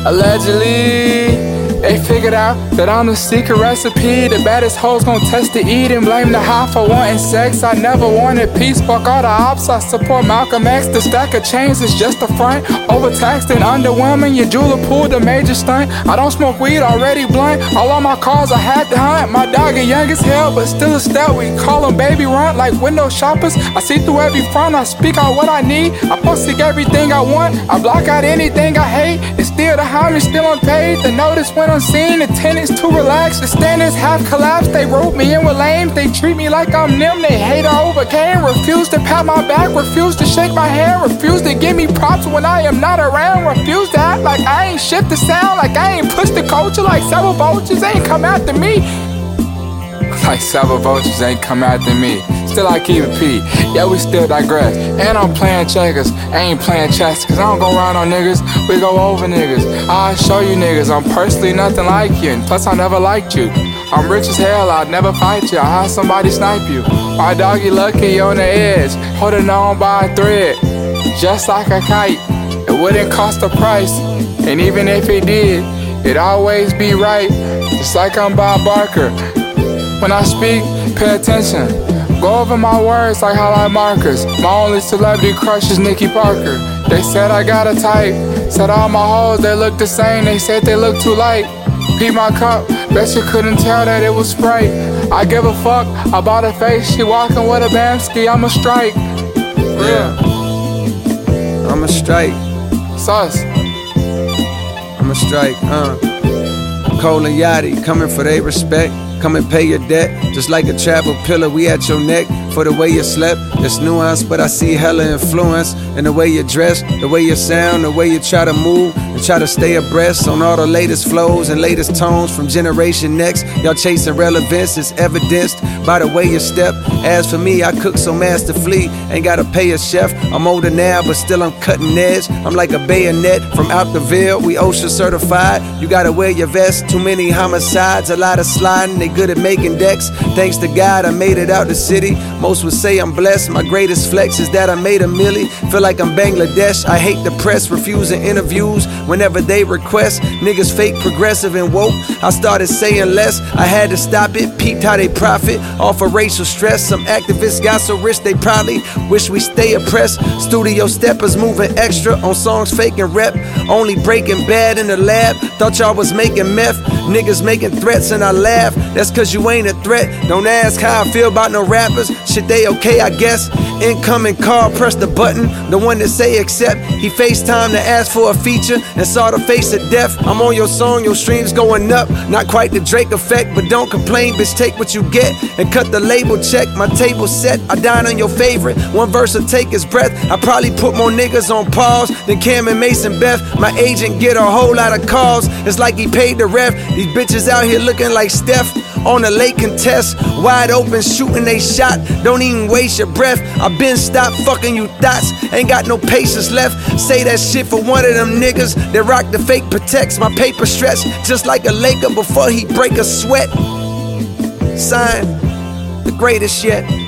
Allegedly, they figured out that I'm the secret recipe. The baddest hoes gon' test to eat and blame the high for wanting sex. I never wanted peace, fuck all the ops. I support Malcolm X. The stack of chains is just a front. Overtaxed and underwhelming, your jeweler pulled a major stunt. I don't smoke weed, already blunt. All on my cars I had to hunt. My dog is young as hell, but still a stout. We call him baby runt like window shoppers. I see through every front, I speak out what I need. I post everything I want, I block out anything I hate. And still the homage still unpaid. The notice went unseen, the tenants too relaxed. The standards have collapsed, they wrote me in with lames. They treat me like I'm them, they hate I overcame. Refuse to pat my back, refuse to shake my hand. Refuse to give me props when I am not around. Refuse to act like I ain't shift the sound. Like I ain't push the culture, like several vultures ain't come after me. Like several vultures ain't come after me. Still I keep it P, yeah we still digress. And I'm playing checkers, I ain't playing chess. Cause I don't go around on niggas, we go over niggas. I'll show you niggas, I'm personally nothing like you. And plus I never liked you. I'm rich as hell, I'd never fight you. I'll have somebody snipe you. My doggy lucky on the edge, holding on by a thread. Just like a kite, it wouldn't cost a price. And even if it did, it'd always be right. Just like I'm Bob Barker. When I speak, pay attention. Go over my words like highlight markers. My only celebrity crush is Nikki Parker. They said I got a type. Said all my hoes, they look the same. They said they look too light. Peep my cup, bet you couldn't tell that it was Sprite. I give a fuck about her face. She walking with a Bamski, I'm a strike. Yeah, I'm a strike. Sus. I'm a strike, Cole and Yachty coming for their respect. Come and pay your debt, just like a travel pillar, we at your neck. For the way you slept, it's nuance, but I see hella influence in the way you dress, the way you sound, the way you try to move and try to stay abreast on all the latest flows and latest tones from Generation Next. Y'all chasing relevance, it's evidenced by the way you step. As for me, I cook so masterfully, ain't gotta pay a chef. I'm older now, but still I'm cutting edge. I'm like a bayonet from out the Ville, we OSHA certified. You gotta wear your vest, too many homicides, a lot of sliding, they good at making decks. Thanks to God, I made it out the city. Most would say I'm blessed, my greatest flex is that I made a milli. Feel like I'm Bangladesh, I hate the press, refusing interviews whenever they request. Niggas fake, progressive, and woke, I started saying less. I had to stop it, peeped how they profit off of racial stress. Some activists got so rich they probably wish we stay oppressed. Studio steppers moving extra on songs faking rep. Only breaking bad in the lab, thought y'all was making meth. Niggas making threats and I laugh, that's cause you ain't a threat. Don't ask how I feel about no rappers, shit they okay I guess. Incoming call, press the button, the one that say accept. He FaceTime to ask for a feature and saw the face of death. I'm on your song, your streams going up, not quite the Drake effect, but don't complain, bitch, take what you get and cut the label check. My table set, I dine on your favorite, one verse will take his breath. I probably put more niggas on pause than Cam and Mason Beth. My agent get a whole lot of calls, it's like he paid the ref. These bitches out here looking like Steph on a late contest, wide open shooting they shot, don't even waste your breath. I been stopped fucking you thoughts, ain't got no patience left. Say that shit for one of them niggas that rock the fake protects. My paper stretch just like a Laker before he break a sweat. Sign, the greatest yet.